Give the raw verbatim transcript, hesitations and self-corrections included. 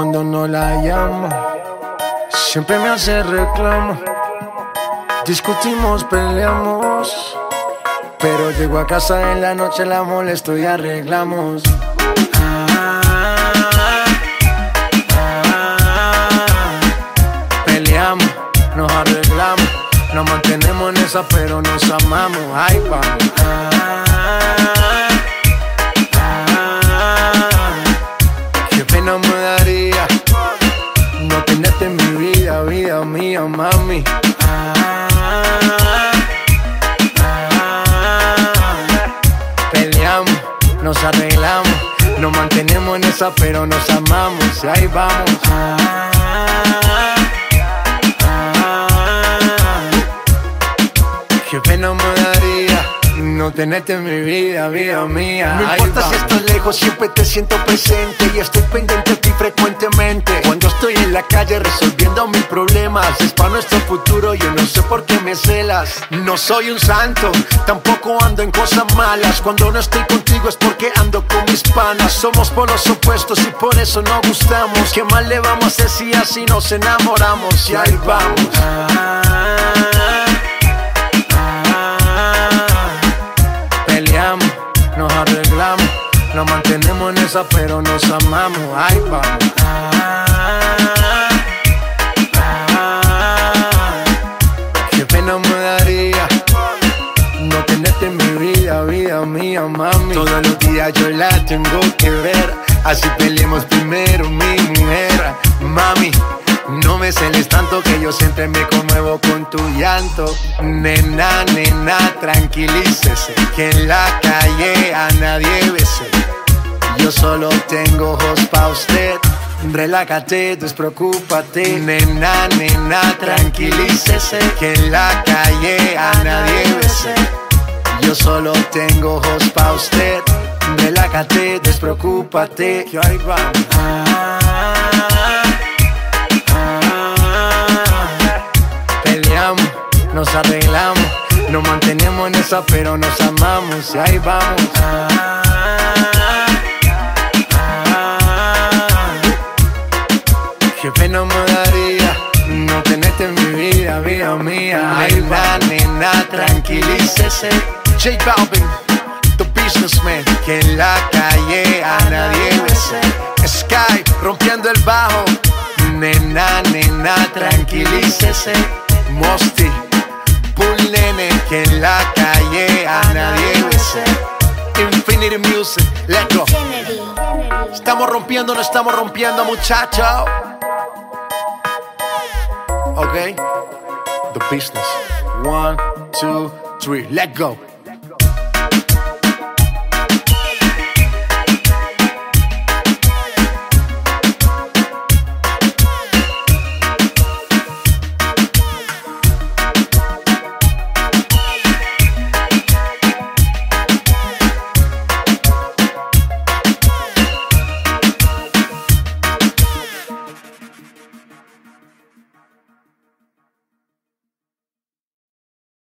cuando no la llamo. Siempre me hace reclamo. Discutimos, peleamos, pero llego a casa en la noche, la molesto y arreglamos. Ah, ah, peleamos, nos arreglamos, nos mantenemos en esa, pero nos amamos. Ay, vamos. Ah, ah, qué pena me daría no tenerte en mi vida, vida mía, mami. Ah, nos arreglamos, nos mantenemos en esa, pero nos amamos. Y ahí vamos. Ah, ah, qué pena me daría no tenerte en mi vida, vida mía. No importa si estás lejos, siempre te siento presente y estoy pendiente de ti frecuentemente. Cuando estoy en la calle resolviendo mis problemas, es para nuestro futuro, yo no sé por qué me celas. No soy un santo, tampoco ando en cosas malas. Cuando no estoy contigo es porque ando con mis panas. Somos polos opuestos y por eso nos gustamos. ¿Qué más le vamos a hacer si así nos enamoramos? Y ahí vamos. Ah, nos arreglamos, nos mantenemos en esa, pero nos amamos. Ay, vamos. Ah, ah, qué pena me daría no tenerte en mi vida, vida mía, mami. Todos los días yo la tengo que ver, así peleemos primero, mi mujer. Mami, no me celes tanto que yo siempre me conmuevo con tu llanto. Nena, nena, tranquilícese, que en la calle a nadie bese. Yo solo tengo ojos pa' usted. Relájate, despreocúpate. Nena, nena, tranquilícese, que en la calle a nadie bese. Yo solo tengo ojos pa' usted. Relájate, despreocúpate. Que ahí vamos. Ah, nos arreglamos, nos mantenemos en esa, pero nos amamos. Y ahí vamos. Ah, ah, qué pena me daría no tenerte en mi vida, vida mía. Ay, va, nena, tranquilícese. J Balvin, the businessman, que en la calle a nadie bese. Sky, rompiendo el bajo. Nena, nena, tranquilícese. Mosty, Bull Nene, que en la calle a nadie bese. Infinity Music, let's go. Estamos rompiendo, no estamos rompiendo, muchachos. Ok, the business. One, two, three, let's go.